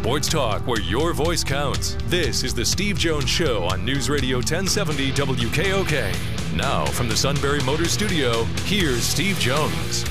Sports talk where your voice counts. This is the Steve Jones Show on News Radio 1070 WKOK. Now, from the Sunbury Motors Studio, here's Steve Jones.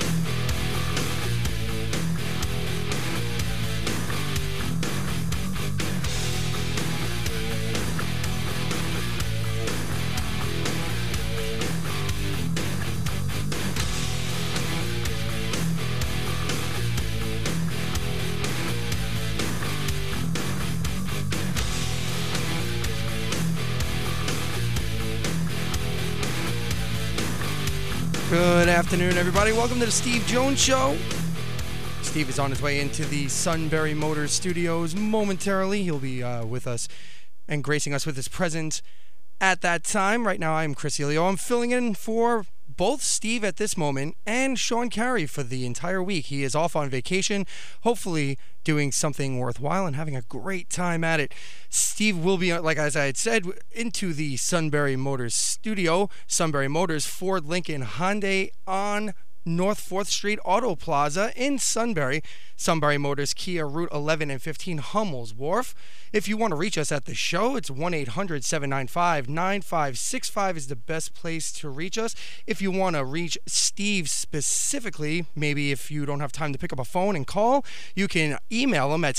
Good afternoon, everybody. Welcome to the Steve Jones Show. Steve is on his way into the Sunbury Motors Studios momentarily. He'll be with us and gracing us with his presence at that time. Right now, I'm Chris Elio. I'm filling in for both Steve at this moment and Sean Carey for the entire week. He is off on vacation, hopefully doing something worthwhile and having a great time at it. Steve will be, like as I had said, into the Sunbury Motors studio. Sunbury Motors, Ford, Lincoln, Hyundai on North 4th Street Auto Plaza in Sunbury. Sunbury Motors, Kia, Route 11 and 15, Hummel's Wharf. If you want to reach us at the show, it's 1-800-795-9565 is the best place to reach us. If you want to reach Steve specifically, maybe if you don't have time to pick up a phone and call, you can email him at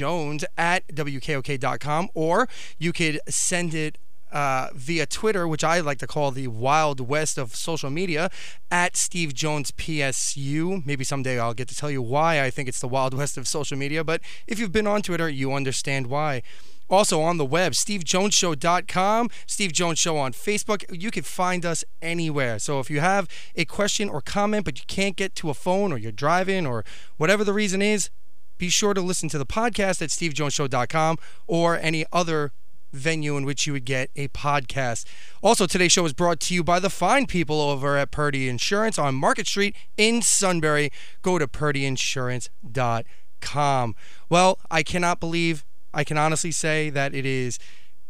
stevejones@wkok.com, or you could send it via Twitter, which I like to call the Wild West of social media, at Steve Jones PSU. Maybe someday I'll get to tell you why I think it's the Wild West of social media, but if you've been on Twitter, you understand why. Also on the web, stevejonesshow.com, Steve Jones Show on Facebook. You can find us anywhere. So if you have a question or comment, but you can't get to a phone, or you're driving, or whatever the reason is, be sure to listen to the podcast at stevejonesshow.com or any other venue in which you would get a podcast. Also, today's show is brought to you by the fine people over at Purdy Insurance on Market Street in Sunbury. Go to purdyinsurance.com. Well, I cannot believe, I can honestly say that it's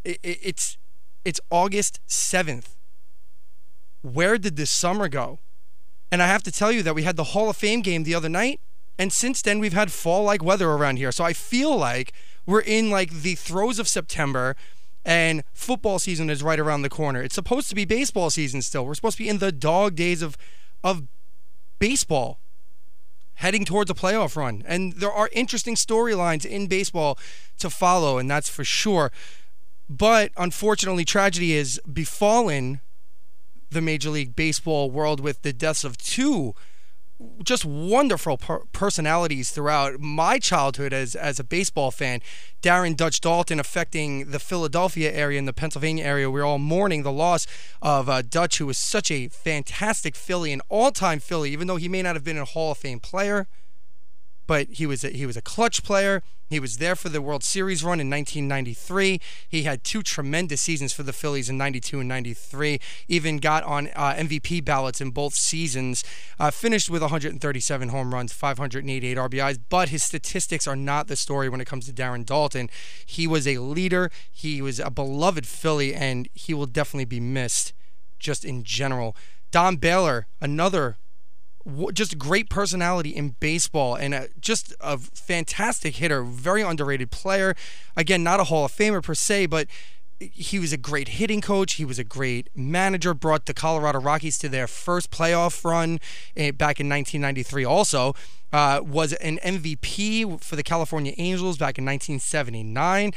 August 7th. Where did this summer go? And I have to tell you that we had the Hall of Fame game the other night, and since then we've had fall-like weather around here. So I feel like we're in like the throes of September, and football season is right around the corner. It's supposed to be baseball season still. We're supposed to be in the dog days of baseball, heading towards a playoff run. And there are interesting storylines in baseball to follow, and that's for sure. But unfortunately, tragedy has befallen the Major League Baseball world with the deaths of two just wonderful personalities throughout my childhood as a baseball fan. Darren Dutch Dalton, affecting the Philadelphia area and the Pennsylvania area. We're all mourning the loss of Dutch, who was such a fantastic Philly, an all-time Philly, even though he may not have been a Hall of Fame player. But he was a clutch player. He was there for the World Series run in 1993. He had two tremendous seasons for the Phillies in 92 and 93. Even got on MVP ballots in both seasons. Finished with 137 home runs, 588 RBIs. But his statistics are not the story when it comes to Darren Dalton. He was a leader. He was a beloved Philly, and he will definitely be missed just in general. Don Baylor, another just a great personality in baseball, and just a fantastic hitter, very underrated player. Again, not a Hall of Famer per se, but he was a great hitting coach. He was a great manager, brought the Colorado Rockies to their first playoff run back in 1993 also. Was an MVP for the California Angels back in 1979.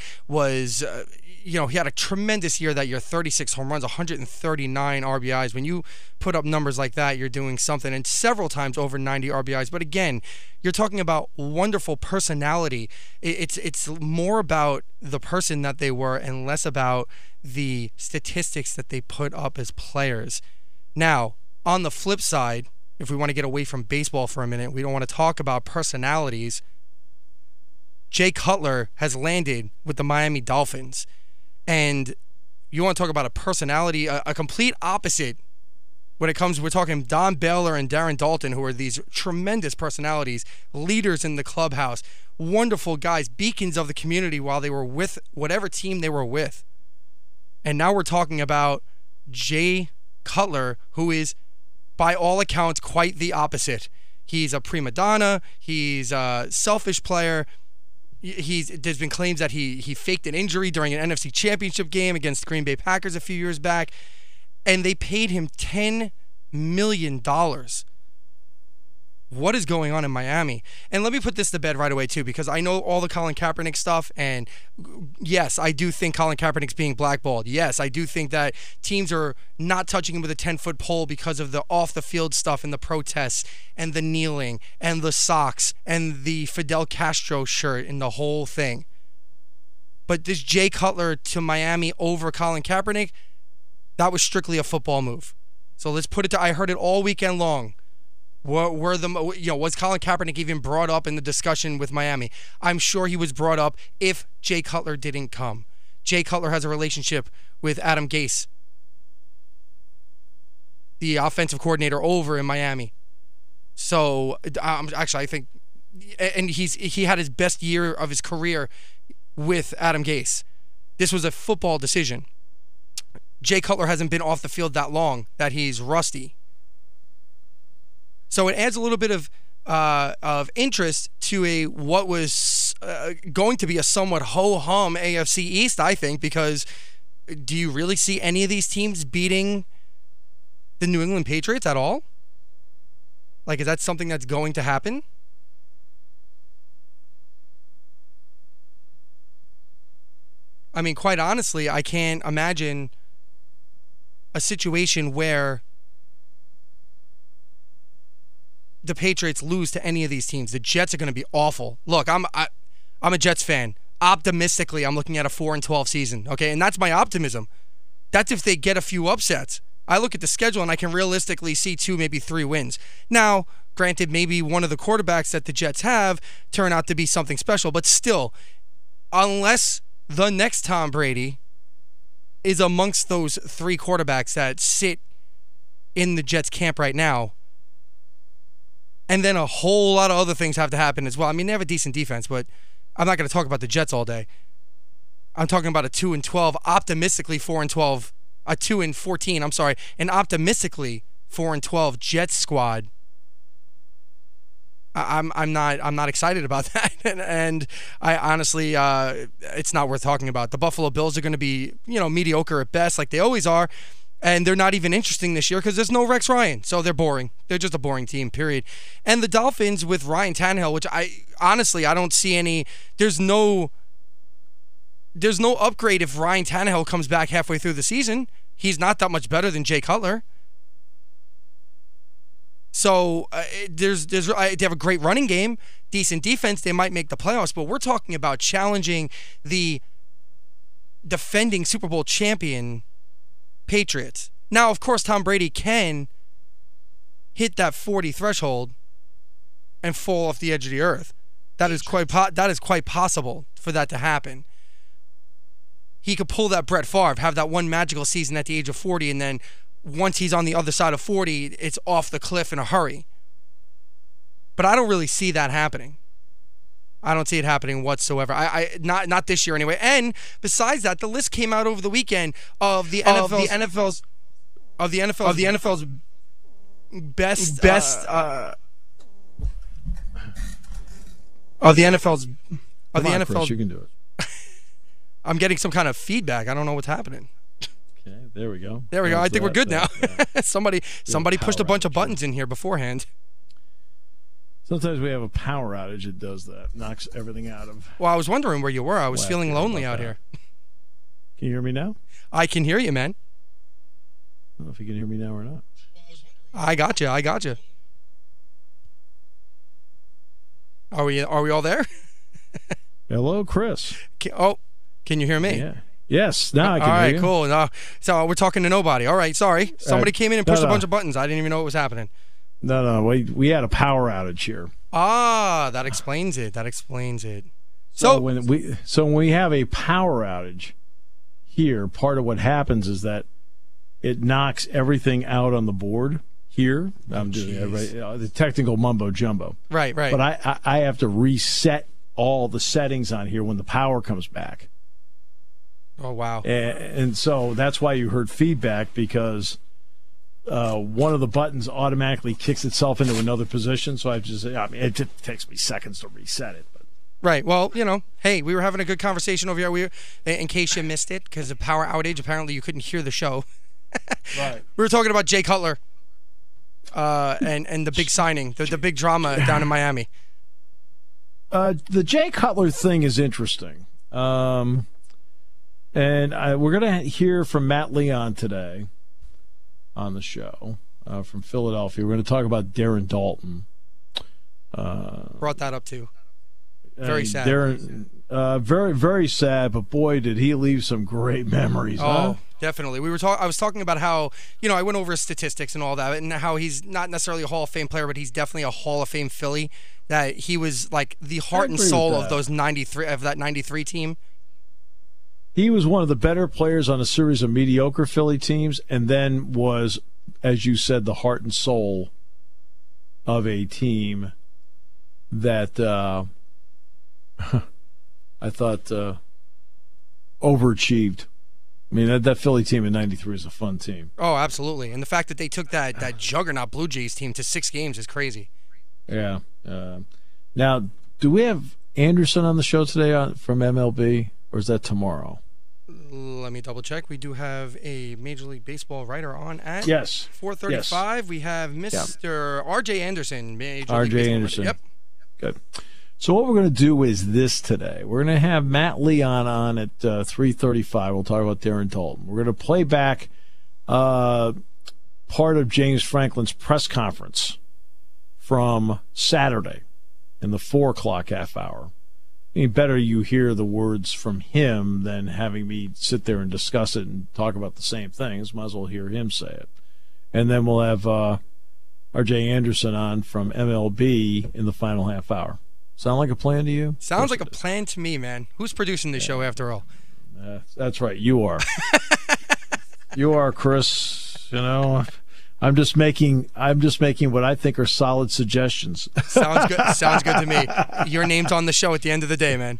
He had a tremendous year that year, 36 home runs, 139 RBIs. When you put up numbers like that, you're doing something, and several times over 90 RBIs. But again, you're talking about wonderful personality. It's more about the person that they were and less about the statistics that they put up as players. Now, on the flip side, if we want to get away from baseball for a minute, we don't want to talk about personalities. Jay Cutler has landed with the Miami Dolphins. And you want to talk about a personality, a complete opposite when it comes, we're talking Don Baylor and Darren Dalton, who are these tremendous personalities, leaders in the clubhouse, wonderful guys, beacons of the community while they were with whatever team they were with. And now we're talking about Jay Cutler, who is, by all accounts, quite the opposite. He's a prima donna. He's a selfish player. There's been claims that he faked an injury during an NFC Championship game against the Green Bay Packers a few years back, and they paid him $10 million. What is going on in Miami? And let me put this to bed right away, too, because I know all the Colin Kaepernick stuff, and yes, I do think Colin Kaepernick's being blackballed. Yes, I do think that teams are not touching him with a 10-foot pole because of the off-the-field stuff and the protests and the kneeling and the socks and the Fidel Castro shirt and the whole thing. But this Jay Cutler to Miami over Colin Kaepernick, that was strictly a football move. So let's put it to, I heard it all weekend long. Was Colin Kaepernick even brought up in the discussion with Miami? I'm sure he was brought up if Jay Cutler didn't come. Jay Cutler has a relationship with Adam Gase, the offensive coordinator over in Miami. So actually, I think, and he had his best year of his career with Adam Gase. This was a football decision. Jay Cutler hasn't been off the field that long that he's rusty. So it adds a little bit of interest to what was going to be a somewhat ho-hum AFC East, I think, because do you really see any of these teams beating the New England Patriots at all? Like, is that something that's going to happen? I mean, quite honestly, I can't imagine a situation where the Patriots lose to any of these teams. The Jets are going to be awful. Look, I'm a Jets fan. Optimistically, I'm looking at a 4-12 season, okay? And that's my optimism. That's if they get a few upsets. I look at the schedule and I can realistically see 2, maybe 3 wins. Now, granted, maybe one of the quarterbacks that the Jets have turn out to be something special, but still, unless the next Tom Brady is amongst those 3 quarterbacks that sit in the Jets camp right now, and then a whole lot of other things have to happen as well. I mean, they have a decent defense, but I'm not going to talk about the Jets all day. I'm talking about a 2-12, optimistically 4-12, a 2-14, I'm sorry, an optimistically 4-12 Jets squad. I'm not excited about that, and I honestly, it's not worth talking about. The Buffalo Bills are going to be, mediocre at best, like they always are. And they're not even interesting this year because there's no Rex Ryan. So they're boring. They're just a boring team, period. And the Dolphins with Ryan Tannehill, which I don't see any. There's no upgrade if Ryan Tannehill comes back halfway through the season. He's not that much better than Jay Cutler. So they have a great running game, decent defense. They might make the playoffs, but we're talking about challenging the defending Super Bowl champion Patriots. Now, of course, Tom Brady can hit that 40 threshold and fall off the edge of the earth. That is quite possible for that to happen. He could pull that Brett Favre, have that one magical season at the age of 40, and then once he's on the other side of 40, it's off the cliff in a hurry. But I don't really see that happening. I don't see it happening whatsoever. Not this year anyway. And besides that, the list came out over the weekend of the NFL's best you can do it. I'm getting some kind of feedback. I don't know what's happening. Okay, there we go. There we go. I think we're good now. Yeah. Somebody pushed a bunch of buttons in here beforehand. Sometimes we have a power outage that does that, knocks everything out of. Well, I was wondering where you were. I was feeling lonely out here. Can you hear me now? I can hear you, man. I don't know if you can hear me now or not. I got you. Are we all there? Hello, Chris. Can you hear me? Yeah. Yes, now I can hear you. All right, cool. So we're talking to nobody. All right, sorry. Somebody came in and pushed a bunch of buttons. I didn't even know what was happening. No, we had a power outage here. Ah, that explains it. So when we have a power outage here, part of what happens is that it knocks everything out on the board here. I'm doing the technical mumbo jumbo. Right. But I have to reset all the settings on here when the power comes back. Oh, wow. And so that's why you heard feedback, because one of the buttons automatically kicks itself into another position. So it just takes me seconds to reset it. But Right. Well, hey, we were having a good conversation over here. In case you missed it, because of power outage, apparently you couldn't hear the show. Right. We were talking about Jay Cutler and the big signing, the big drama down in Miami. The Jay Cutler thing is interesting. And we're going to hear from Matt Leon today on the show from Philadelphia. We're going to talk about Darren Dalton. Brought that up, too. Very sad. Very, very sad, but boy, did he leave some great memories. Oh, definitely. I was talking about how, I went over his statistics and all that, and how he's not necessarily a Hall of Fame player, but he's definitely a Hall of Fame Philly. That he was like the heart and soul of that 93 team. He was one of the better players on a series of mediocre Philly teams, and then was, as you said, the heart and soul of a team that I thought overachieved. I mean, that Philly team in '93 is a fun team. Oh, absolutely. And the fact that they took that juggernaut Blue Jays team to 6 games is crazy. Yeah. Now, do we have Anderson on the show today from MLB, or is that tomorrow? Let me double check. We do have a Major League Baseball writer on at 4:35. Yes. We have Mr. R.J. Anderson. R.J. Anderson. Yep. Good. So what we're going to do is this today. We're going to have Matt Leon on at 3:35. We'll talk about Darren Dalton. We're going to play back part of James Franklin's press conference from Saturday in the 4 o'clock half hour. I mean, better you hear the words from him than having me sit there and discuss it and talk about the same things. Might as well hear him say it. And then we'll have R.J. Anderson on from MLB in the final half hour. Sound like a plan to you? Sounds like a plan to me, man. Who's producing this show after all? That's right. You are. You are, Chris. I'm just making what I think are solid suggestions. Sounds good. Sounds good to me. Your name's on the show at the end of the day, man.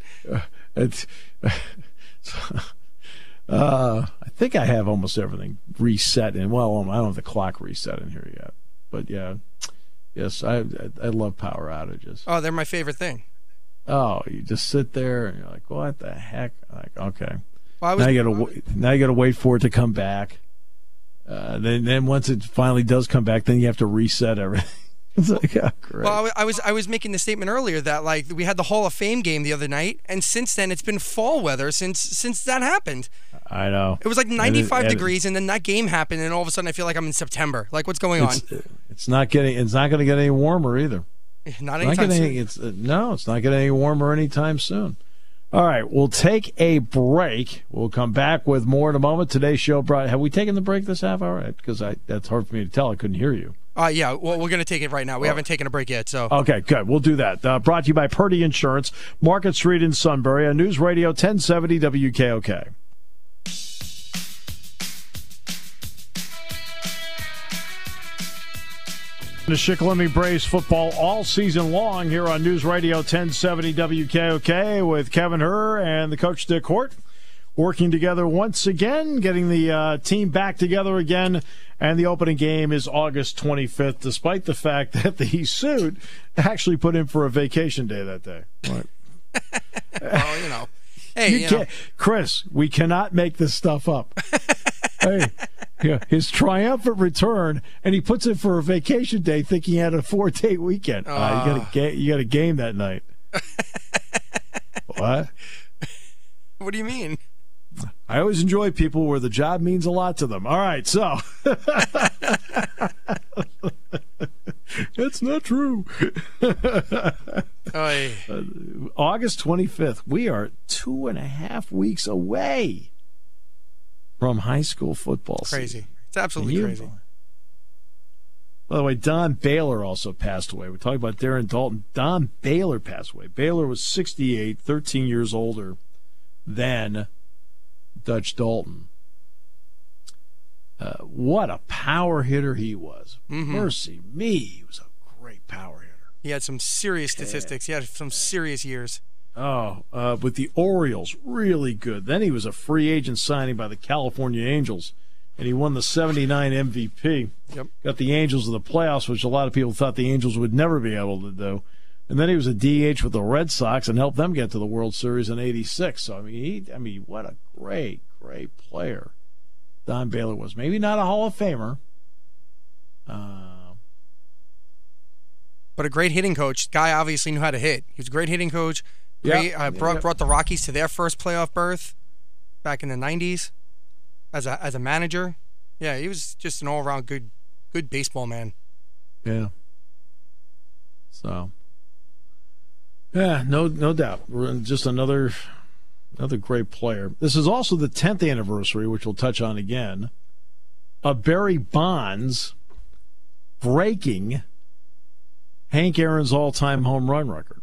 I think I have almost everything reset in. Well, I don't have the clock reset in here yet, but yeah, yes, I love power outages. Oh, they're my favorite thing. Oh, you just sit there and you're like, what the heck? Like, okay. Well, now you got to wait for it to come back. Then once it finally does come back, then you have to reset everything. It's like, oh, great. Well, I was making the statement earlier that like we had the Hall of Fame game the other night, and since then it's been fall weather since that happened. I know. It was like 95 degrees, and then that game happened, and all of a sudden I feel like I'm in September. Like, what's going on? It's not going to get any warmer either. Not anytime soon. It's not getting any warmer anytime soon. All right, we'll take a break. We'll come back with more in a moment. Today's show have we taken the break this half hour? Because that's hard for me to tell. I couldn't hear you. Yeah, well, we're going to take it right now. We haven't taken a break yet, so. Okay, good. We'll do that. Brought to you by Purdy Insurance, Market Street in Sunbury, on News Radio 1070 WKOK. The Shikellamy Braves football all season long here on News Radio 1070 WKOK with Kevin Herr and the coach Dick Hort working together once again, getting the team back together again. And the opening game is August 25th, despite the fact that the suit actually put in for a vacation day that day. Right. Well, Hey, Chris, we cannot make this stuff up. Hey, his triumphant return, and he puts in for a vacation day, thinking he had a 4-day weekend. You got a game that night. What? What do you mean? I always enjoy people where the job means a lot to them. All right, so that's not true. August 25th. We are 2.5 weeks away from high school football season. Crazy. It's absolutely crazy. By the way, Don Baylor also passed away. We're talking about Darren Dalton. Don Baylor passed away. Baylor was 68, 13 years older than Dutch Dalton. What a power hitter he was. Mm-hmm. Mercy me, he was a great power hitter. He had some serious statistics. He had some serious years. With the Orioles, really good. Then he was a free agent signing by the California Angels, and he won the 79 MVP. Yep. Got the Angels in the playoffs, which a lot of people thought the Angels would never be able to do. And then he was a DH with the Red Sox and helped them get to the World Series in '86. So I mean, what a great player Don Baylor was. Maybe not a Hall of Famer, but a great hitting coach. Guy obviously knew how to hit. He was a great hitting coach. Brought the Rockies to their first playoff berth back in the '90s as a manager. Yeah, he was just an all-around good baseball man. Yeah. So. Yeah, no doubt. Just another great player. This is also the 10th anniversary, which we'll touch on again, of Barry Bonds breaking Hank Aaron's all-time home run record.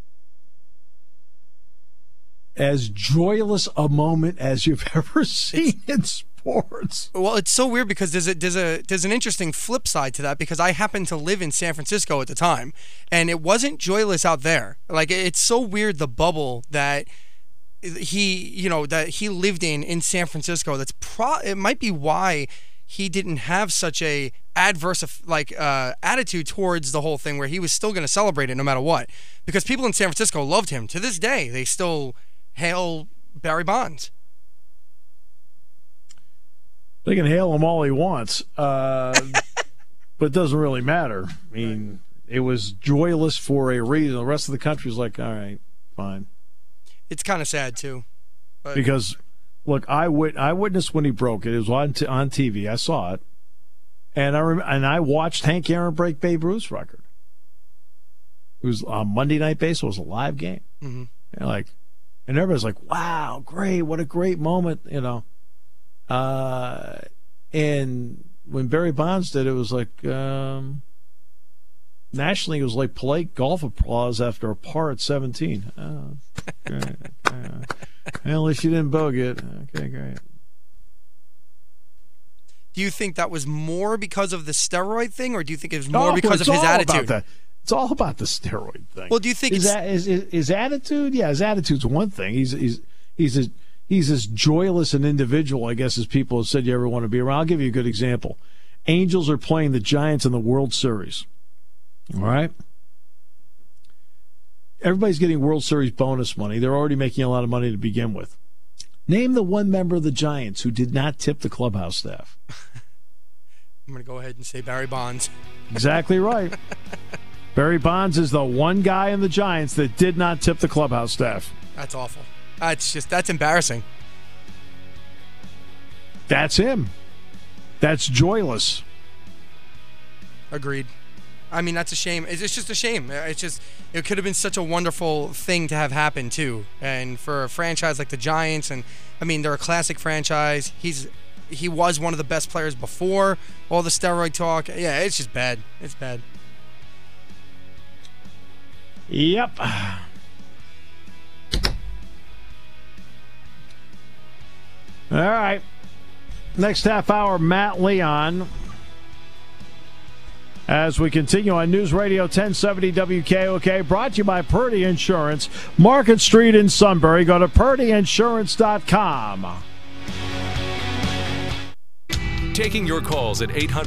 As joyless a moment as you've ever seen in sports. Well, it's so weird because there's an interesting flip side to that, because I happened to live in San Francisco at the time, and it wasn't joyless out there. Like, it's so weird, the bubble that he lived in San Francisco. It might be why he didn't have such a adverse attitude towards the whole thing, where he was still going to celebrate it no matter what, because people in San Francisco loved him. To this day, they still hail Barry Bonds. They can hail him all he wants, but it doesn't really matter. I mean, it was joyless for a reason. The rest of the country was like, all right, fine. It's kind of sad, too. But because, look, I witnessed when he broke it. It was on TV. I saw it. And I watched Hank Aaron break Babe Ruth's record. It was on Monday Night Baseball. It was a live game. Mm-hmm. And everybody's like, wow, great. What a great moment, And when Barry Bonds did it, was like, nationally, it was like polite golf applause after a par at 17. Oh, great. Well, at least you didn't bogey it. Okay, great. Do you think that was more because of the steroid thing, or do you think it was more because of his attitude? It's all about the steroid thing. Well, do you think his attitude? Yeah, his attitude's one thing. He's as joyless an individual, I guess, as people have said you ever want to be around. I'll give you a good example. Angels are playing the Giants in the World Series. All right? Everybody's getting World Series bonus money. They're already making a lot of money to begin with. Name the one member of the Giants who did not tip the clubhouse staff. I'm going to go ahead and say Barry Bonds. Exactly right. Barry Bonds is the one guy in the Giants that did not tip the clubhouse staff. That's awful. That's embarrassing. That's him. That's joyless. Agreed. I mean, that's a shame. It's just a shame. It could have been such a wonderful thing to have happened, too. And for a franchise like the Giants, and I mean, they're a classic franchise. He was one of the best players before all the steroid talk. Yeah, it's just bad. It's bad. Yep. All right. Next half hour, Matt Leon. As we continue on News Radio 1070 WKOK, brought to you by Purdy Insurance, Market Street in Sunbury. Go to purdyinsurance.com. Taking your calls at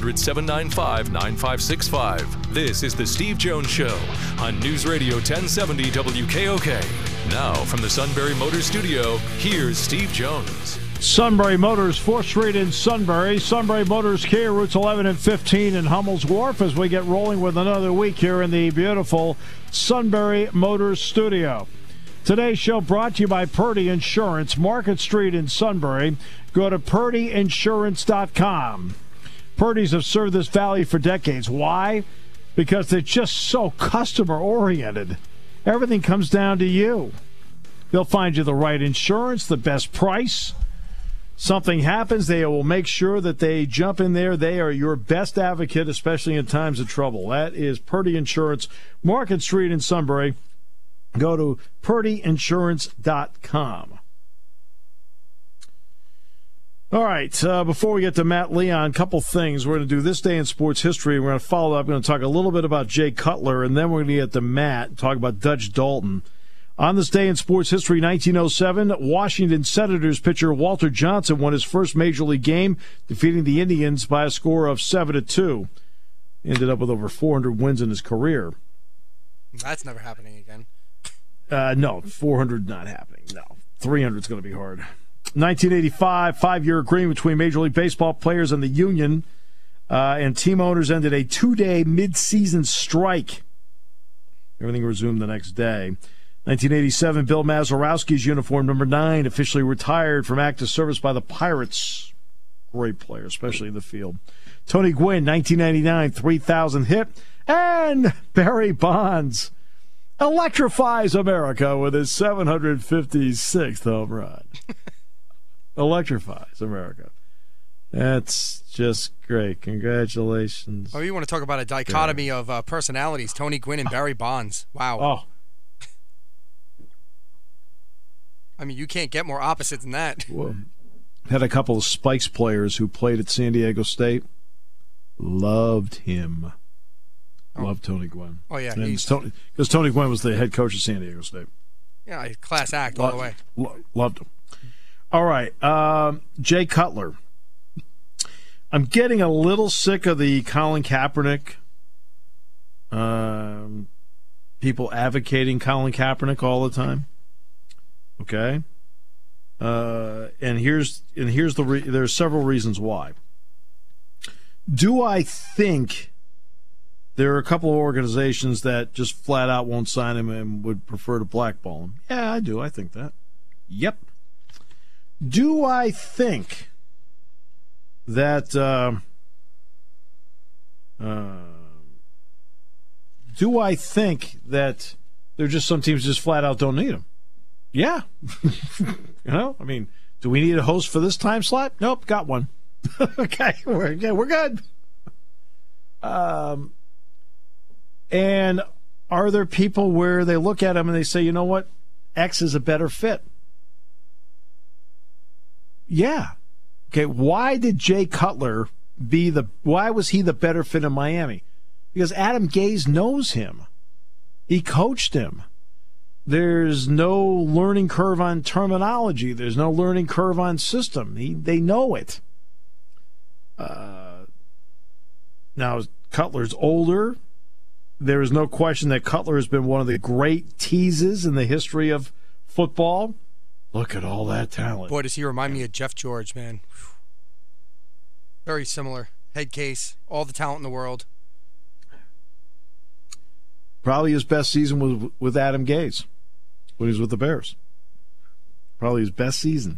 800-795-9565. This is the Steve Jones Show on News Radio 1070 WKOK. Now, from the Sunbury Motors Studio, here's Steve Jones. Sunbury Motors, 4th Street in Sunbury. Sunbury Motors Kia, routes 11 and 15 in Hummel's Wharf, as we get rolling with another week here in the beautiful Sunbury Motors Studio. Today's show brought to you by Purdy Insurance, Market Street in Sunbury. Go to purdyinsurance.com. Purdy's have served this valley for decades. Why? Because they're just so customer-oriented. Everything comes down to you. They'll find you the right insurance, the best price. Something happens, they will make sure that they jump in there. They are your best advocate, especially in times of trouble. That is Purdy Insurance, Market Street in Sunbury. Go to purdyinsurance.com. All right, before we get to Matt Leon, a couple things. We're going to do This Day in Sports History. We're going to follow up. We're going to talk a little bit about Jay Cutler, and then we're going to get to Matt and talk about Dutch Dalton. On this day in sports history, 1907, Washington Senators pitcher Walter Johnson won his first major league game, defeating the Indians by a score of 7-2. Ended up with over 400 wins in his career. That's never happening again. No, 400 not happening. No, 300 is going to be hard. 1985, 5-year agreement between Major League Baseball players and the union and team owners ended a 2-day mid-season strike. Everything resumed the next day. 1987, Bill Mazeroski's uniform number 9 officially retired from active service by the Pirates. Great player, especially in the field. Tony Gwynn, 1999, 3,000 hit. And Barry Bonds electrifies America with his 756th home run. Electrifies America. That's just great. Congratulations. Oh, you want to talk about a dichotomy of personalities, Tony Gwynn and Barry Bonds. Wow. Oh. I mean, you can't get more opposite than that. Well, had a couple of Spikes players who played at San Diego State. Loved him. Loved Tony Gwynn. Oh, yeah. Because Tony Gwynn was the head coach of San Diego State. Yeah, class act all the way. Loved him. All right. Jay Cutler. I'm getting a little sick of the Colin Kaepernick. People advocating Colin Kaepernick all the time. Okay, and there's several reasons why. Do I think there are a couple of organizations that just flat out won't sign him and would prefer to blackball him? Yeah, I do. I think that. Yep. Do I think that? Do I think that there are just some teams just flat out don't need him? Yeah. I mean, do we need a host for this time slot? Nope, got one. Okay, we're good. And are there people where they look at him and they say, you know what, X is a better fit? Yeah. Okay, why did Jay Cutler why was he the better fit in Miami? Because Adam Gase knows him. He coached him. There's no learning curve on terminology. There's no learning curve on system. They know it. Now, Cutler's older. There is no question that Cutler has been one of the great teases in the history of football. Look at all that talent. Boy, does he remind me of Jeff George, man. Very similar. Head case, all the talent in the world. Probably his best season was with Adam Gase when he was with the Bears. Probably his best season.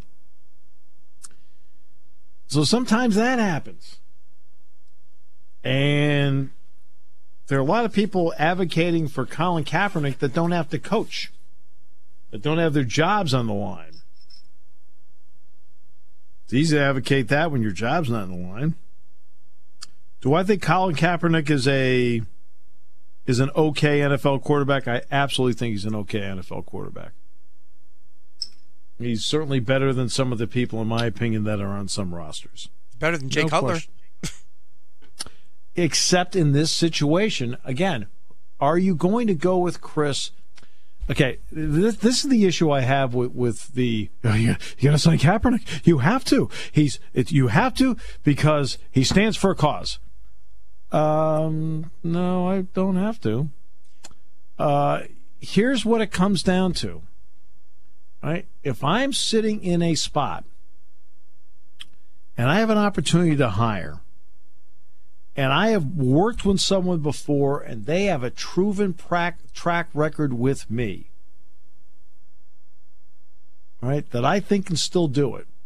So sometimes that happens. And there are a lot of people advocating for Colin Kaepernick that don't have to coach, that don't have their jobs on the line. It's easy to advocate that when your job's not on the line. Do I think Colin Kaepernick is an okay NFL quarterback? I absolutely think he's an okay NFL quarterback. He's certainly better than some of the people, in my opinion, that are on some rosters. Better than Jay Cutler. Except in this situation, again, are you going to go with Chris? Okay, this is the issue I have with the. You got to sign Kaepernick. You have to. You have to because he stands for a cause. No, I don't have to. Here's what it comes down to. Right? If I'm sitting in a spot and I have an opportunity to hire, and I have worked with someone before and they have a proven track record with me, right, that I think can still do it,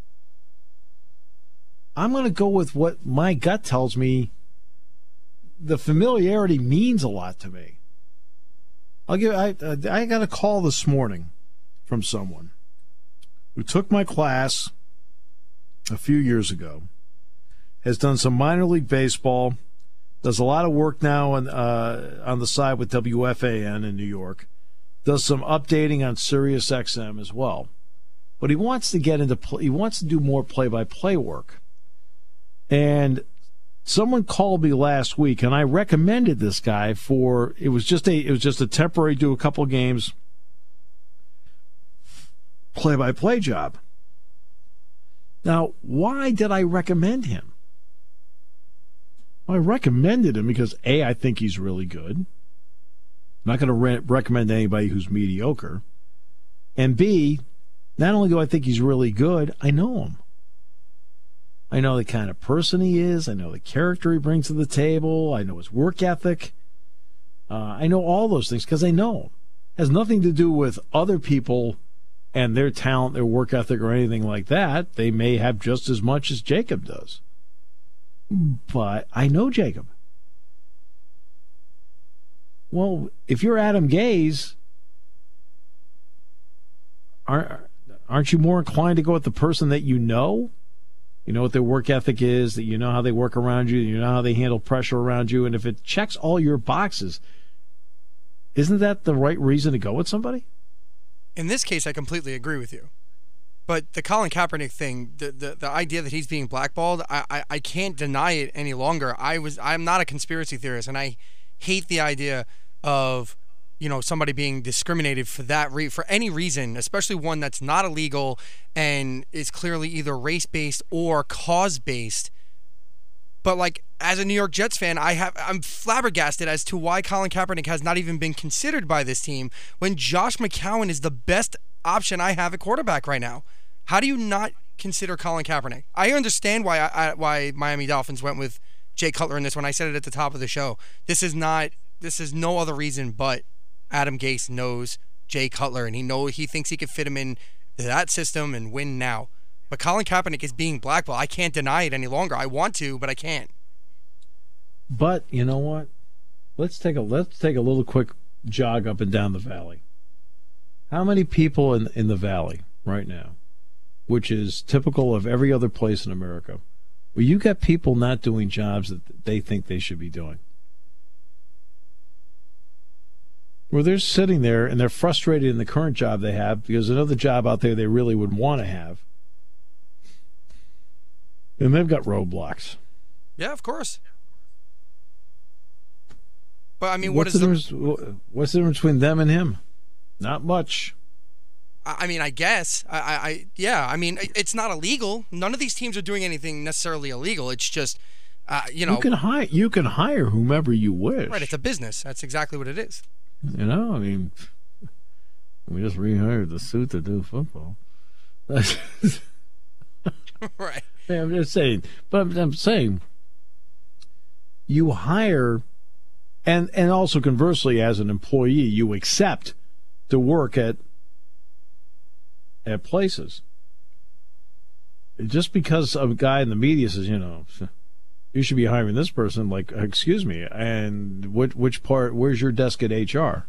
I'm going to go with what my gut tells me. The familiarity means a lot to me. I got a call this morning from someone who took my class a few years ago, has done some minor league baseball, does a lot of work now on the side with WFAN in New York, does some updating on Sirius XM as well. But he wants to get into he wants to do more play-by-play work. And someone called me last week, and I recommended this guy for it was just a temporary, do a couple games play-by-play job. Now, why did I recommend him? Well, I recommended him because A, I think he's really good. I'm not going to recommend anybody who's mediocre. And B, not only do I think he's really good, I know him. I know the kind of person he is. I know the character he brings to the table. I know his work ethic. I know all those things because I know him. It has nothing to do with other people and their talent, their work ethic, or anything like that. They may have just as much as Jacob does. But I know Jacob. Well, if you're Adam Gase, aren't you more inclined to go with the person that you know? You know what their work ethic is, that you know how they work around you, you know how they handle pressure around you, and if it checks all your boxes, isn't that the right reason to go with somebody? In this case, I completely agree with you. But the Colin Kaepernick thing, the idea that he's being blackballed, I can't deny it any longer. I'm not a conspiracy theorist, and I hate the idea of, somebody being discriminated for for any reason, especially one that's not illegal and is clearly either race-based or cause-based. But as a New York Jets fan, I'm flabbergasted as to why Colin Kaepernick has not even been considered by this team when Josh McCown is the best option I have at quarterback right now. How do you not consider Colin Kaepernick? I understand why Miami Dolphins went with Jay Cutler in this one. I said it at the top of the show. This is no other reason but Adam Gase knows Jay Cutler, and he thinks he could fit him in that system and win now. But Colin Kaepernick is being blackballed. I can't deny it any longer. I want to, but I can't. But you know what? Let's take a little quick jog up and down the valley. How many people in the valley right now, which is typical of every other place in America, where you got people not doing jobs that they think they should be doing? Where they're sitting there and they're frustrated in the current job they have because there's another job out there they really would want to have. And they've got roadblocks. Yeah, of course. But I mean, what's the difference between them and him? Not much. I mean, I guess. Yeah. I mean, it's not illegal. None of these teams are doing anything necessarily illegal. It's just, You can hire whomever you wish. Right. It's a business. That's exactly what it is. I mean, we just rehired the suit to do football. Right. I'm just saying. But I'm saying you hire, and also conversely, as an employee, you accept to work at places. Just because a guy in the media says, you should be hiring this person, excuse me, and which part, where's your desk at HR?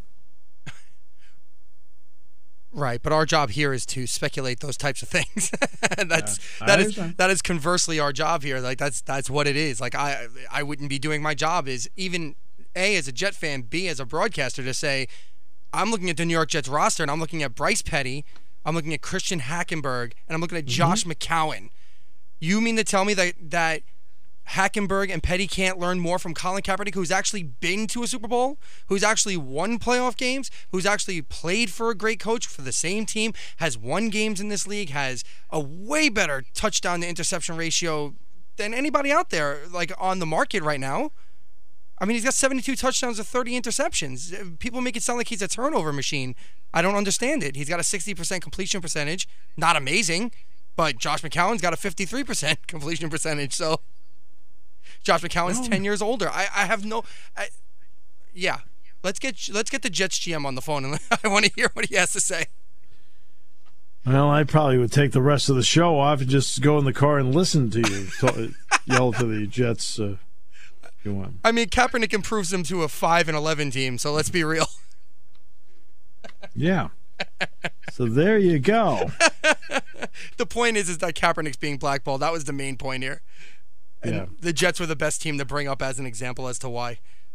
Right, but our job here is to speculate those types of things. That is conversely our job here. That's what it is. I wouldn't be doing my job as even A, as a Jet fan, B, as a broadcaster, to say I'm looking at the New York Jets roster and I'm looking at Bryce Petty, I'm looking at Christian Hackenberg, and I'm looking at Josh McCown. You mean to tell me that Hackenberg and Petty can't learn more from Colin Kaepernick, who's actually been to a Super Bowl, who's actually won playoff games, who's actually played for a great coach for the same team, has won games in this league, has a way better touchdown to interception ratio than anybody out there on the market right now? I mean, he's got 72 touchdowns to 30 interceptions. People make it sound like he's a turnover machine. I don't understand it. He's got a 60% completion percentage. Not amazing, but Josh McCown's got a 53% completion percentage, so Josh McCown's 10 years older. I have no... yeah. Let's get the Jets GM on the phone, and I want to hear what he has to say. Well, I probably would take the rest of the show off and just go in the car and listen to you yell to the Jets. You want. I mean, Kaepernick improves them to a 5-11 team, so let's be real. Yeah. So there you go. The point is that Kaepernick's being blackballed. That was the main point here. And the Jets were the best team to bring up as an example as to why.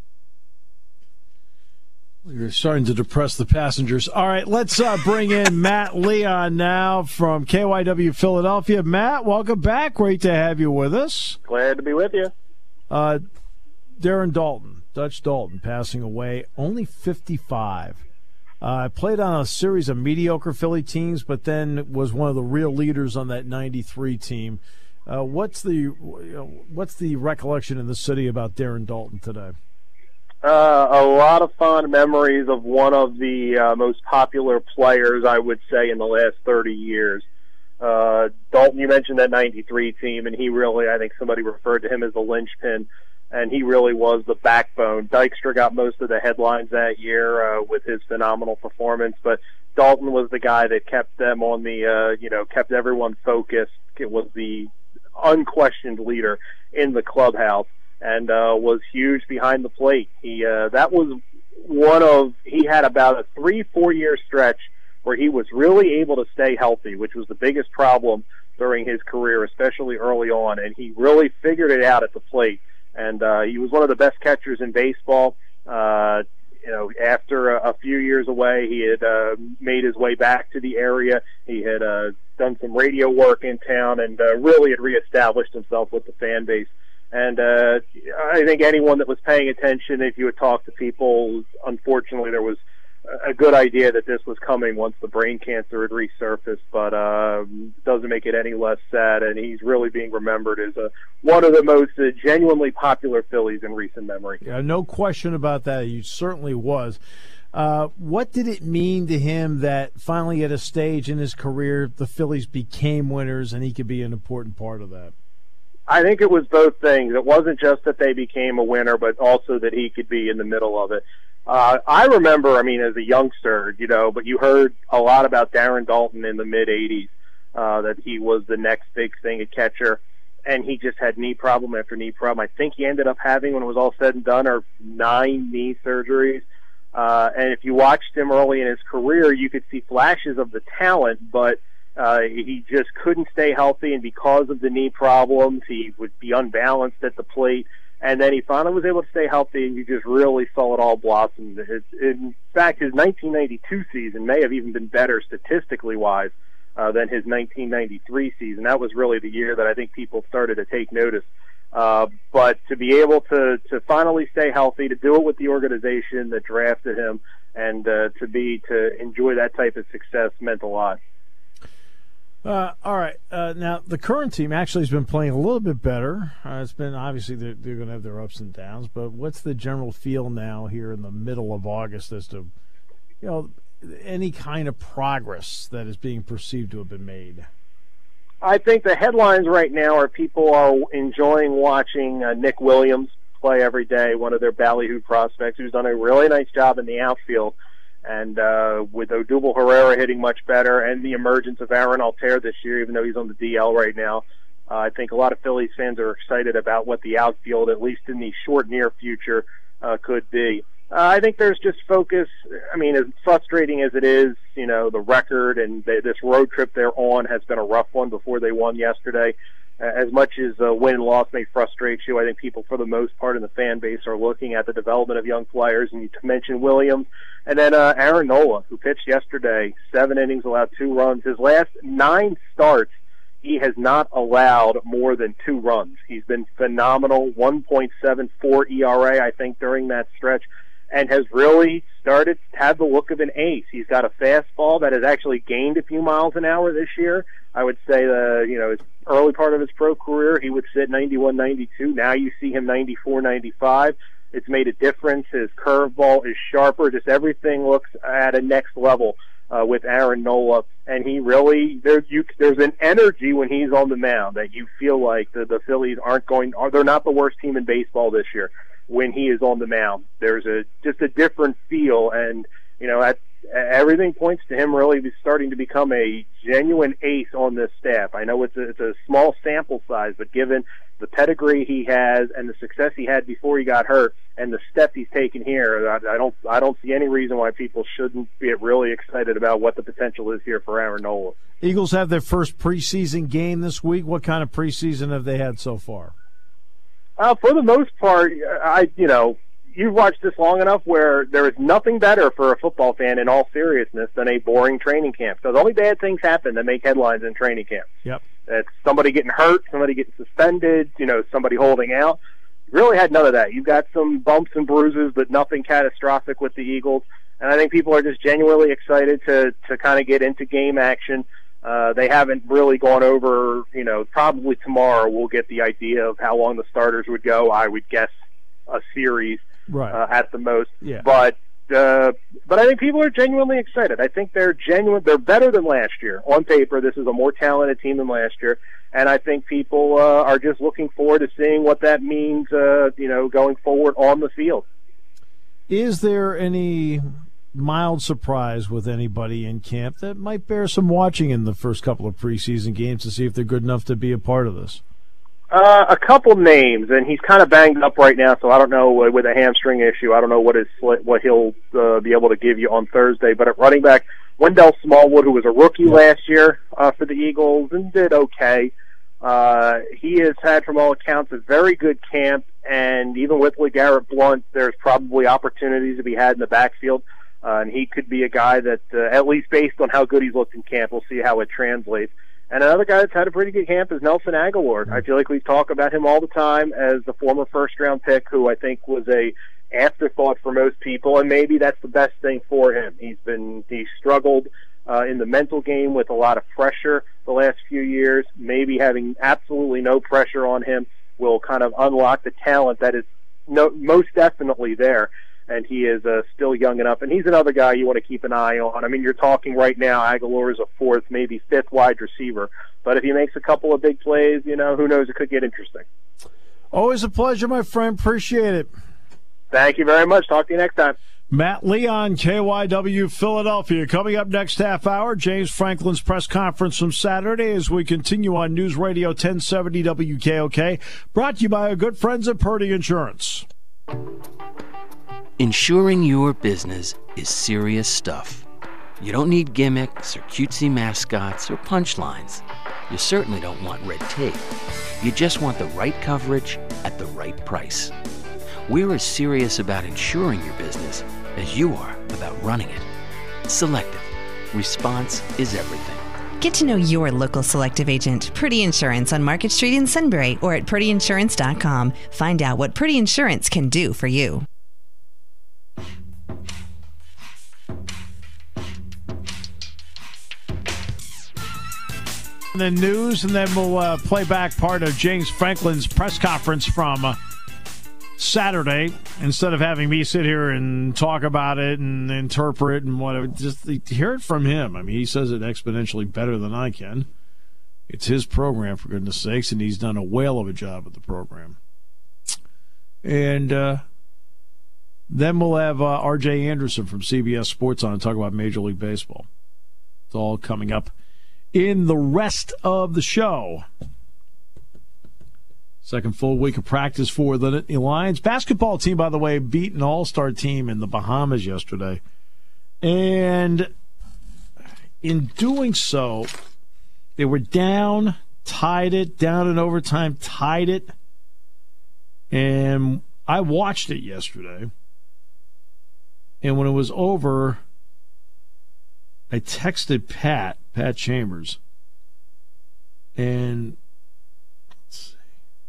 You're starting to depress the passengers. All right, let's bring in Matt Leon now from KYW Philadelphia. Matt, welcome back. Great to have you with us. Glad to be with you. Darren Daulton, Dutch Daulton, passing away, only 55. Played on a series of mediocre Philly teams, but then was one of the real leaders on that 93 team. What's the recollection in the city about Darren Daulton today? A lot of fond memories of one of the most popular players, I would say, in the last 30 years. Dalton, you mentioned that 93 team, and he really, I think somebody referred to him as the linchpin, and he really was the backbone. Dykstra got most of the headlines that year with his phenomenal performance, but Dalton was the guy that kept them on the, kept everyone focused. It was the unquestioned leader in the clubhouse, and was huge behind the plate. He had about a 3-4 year stretch where he was really able to stay healthy, which was the biggest problem during his career, especially early on, and he really figured it out at the plate. And he was one of the best catchers in baseball. After a few years away, he had made his way back to the area. He had done some radio work in town and really had reestablished himself with the fan base. And I think anyone that was paying attention, if you had talked to people, unfortunately there was a good idea that this was coming once the brain cancer had resurfaced, but doesn't make it any less sad, and he's really being remembered as one of the most genuinely popular Phillies in recent memory. Yeah, no question about that. He certainly was. What did it mean to him that finally at a stage in his career the Phillies became winners and he could be an important part of that? I think it was both things. It wasn't just that they became a winner, but also that he could be in the middle of it. I remember, as a youngster, but you heard a lot about Darren Dalton in the mid-'80s, that he was the next big thing at catcher, and he just had knee problem after knee problem. I think he ended up having, when it was all said and done, 9 knee surgeries. And if you watched him early in his career, you could see flashes of the talent, but he just couldn't stay healthy, and because of the knee problems, he would be unbalanced at the plate. And then he finally was able to stay healthy, and you just really saw it all blossom. In fact, his 1992 season may have even been better statistically wise than his 1993 season. That was really the year that I think people started to take notice. But to be able to finally stay healthy, to do it with the organization that drafted him, and to enjoy that type of success meant a lot. All right. Now, the current team actually has been playing a little bit better. It's been, obviously, they're going to have their ups and downs, but what's the general feel now here in the middle of August as to, any kind of progress that is being perceived to have been made? I think the headlines right now are people are enjoying watching Nick Williams play every day, one of their ballyhoo prospects, who's done a really nice job in the outfield. And with Odubel Herrera hitting much better and the emergence of Aaron Altair this year, even though he's on the DL right now, I think a lot of Phillies fans are excited about what the outfield, at least in the short, near future, could be. I think there's just focus. As frustrating as it is, the record and this road trip they're on has been a rough one before they won yesterday. As much as win and loss may frustrate you, I think people, for the most part in the fan base, are looking at the development of young players. And you mentioned Williams. And then Aaron Nola, who pitched yesterday, 7 innings, allowed 2 runs. His last 9 starts, he has not allowed more than 2 runs. He's been phenomenal, 1.74 ERA, I think, during that stretch, and has really had the look of an ace. He's got a fastball that has actually gained a few miles an hour this year. I would say his early part of his pro career, he would sit 91, 92. Now you see him 94, 95. It's made a difference. His curveball is sharper. Just everything looks at a next level with Aaron Nola. And he really, there's an energy when he's on the mound that you feel like the Phillies they're not the worst team in baseball this year. When he is on the mound, there's just a different feel, and everything points to him really starting to become a genuine ace on this staff. I know it's a small sample size, but given the pedigree he has and the success he had before he got hurt, and the step he's taken here, I don't see any reason why people shouldn't be really excited about what the potential is here for Aaron Nola. Eagles have their first preseason game this week. What kind of preseason have they had so far? For the most part, you've watched this long enough where there is nothing better for a football fan, in all seriousness, than a boring training camp. Because only bad things happen that make headlines in training camp. Yep. It's somebody getting hurt, somebody getting suspended, somebody holding out. Really had none of that. You've got some bumps and bruises, but nothing catastrophic with the Eagles. And I think people are just genuinely excited to kind of get into game action. They haven't really gone over, probably tomorrow we'll get the idea of how long the starters would go. I would guess a series. at the most. Yeah. But I think people are genuinely excited. I think they're genuine. They're better than last year. On paper, this is a more talented team than last year. And I think people are just looking forward to seeing what that means, going forward on the field. Is there any mild surprise with anybody in camp that might bear some watching in the first couple of preseason games to see if they're good enough to be a part of this? A couple names, and he's kind of banged up right now, so I don't know with a hamstring issue. I don't know what he'll be able to give you on Thursday. But at running back, Wendell Smallwood, who was a rookie last year for the Eagles and did okay. He has had, from all accounts, a very good camp, and even with LeGarrette Blount, there's probably opportunities to be had in the backfield, and he could be a guy that, at least based on how good he's looked in camp, we'll see how it translates. And another guy that's had a pretty good camp is Nelson Aguilar. I feel like we talk about him all the time as the former first-round pick, who I think was a afterthought for most people, and maybe that's the best thing for him. He struggled in the mental game with a lot of pressure the last few years. Maybe having absolutely no pressure on him will kind of unlock the talent that is most definitely there. And he is still young enough. And he's another guy you want to keep an eye on. I mean, you're talking right now, Aguilar is a fourth, maybe fifth wide receiver. But if he makes a couple of big plays, who knows, it could get interesting. Always a pleasure, my friend. Appreciate it. Thank you very much. Talk to you next time. Matt Leon, KYW Philadelphia. Coming up next half hour, James Franklin's press conference from Saturday as we continue on News Radio 1070 WKOK. Brought to you by our good friends at Purdy Insurance. Insuring your business is serious stuff. You don't need gimmicks or cutesy mascots or punchlines. You certainly don't want red tape. You just want the right coverage at the right price. We're as serious about insuring your business as you are about running it. Selective. Response is everything. Get to know your local Selective agent, Purdy Insurance, on Market Street in Sunbury or at purdyinsurance.com. Find out what Purdy Insurance can do for you. The news, and then we'll play back part of James Franklin's press conference from Saturday. Instead of having me sit here and talk about it and interpret and whatever, just hear it from him. I mean, he says it exponentially better than I can. It's his program, for goodness sakes, and he's done a whale of a job with the program. And then we'll have R.J. Anderson from CBS Sports on and talk about Major League Baseball. It's all coming up in the rest of the show. Second full week of practice for the Nittany Lions. Basketball team, by the way, beat an all-star team in the Bahamas yesterday. And in doing so, they were down, tied it, down in overtime, tied it. And I watched it yesterday. And when it was over, I texted Pat Chambers, and let's see.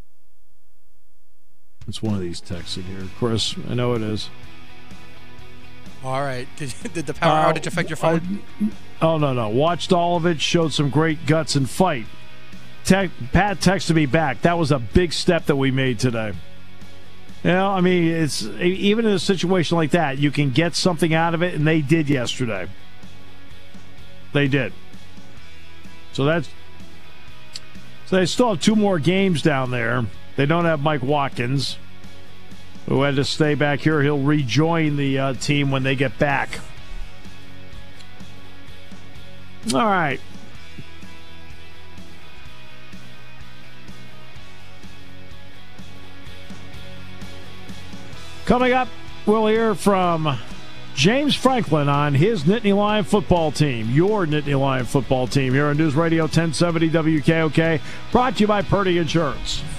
It's one of these texts in here. Of course, I know it is. All right. Did the power outage affect your phone? No. Watched all of it, showed some great guts and fight. Pat texted me back. That was a big step that we made today. I mean, it's even in a situation like that, you can get something out of it, and they did yesterday. They did. So they still have two more games down there. They don't have Mike Watkins, who had to stay back here. He'll rejoin the team when they get back. All right. Coming up, we'll hear from James Franklin on his Nittany Lion football team, your Nittany Lion football team, here on News Radio 1070 WKOK, brought to you by Purdy Insurance.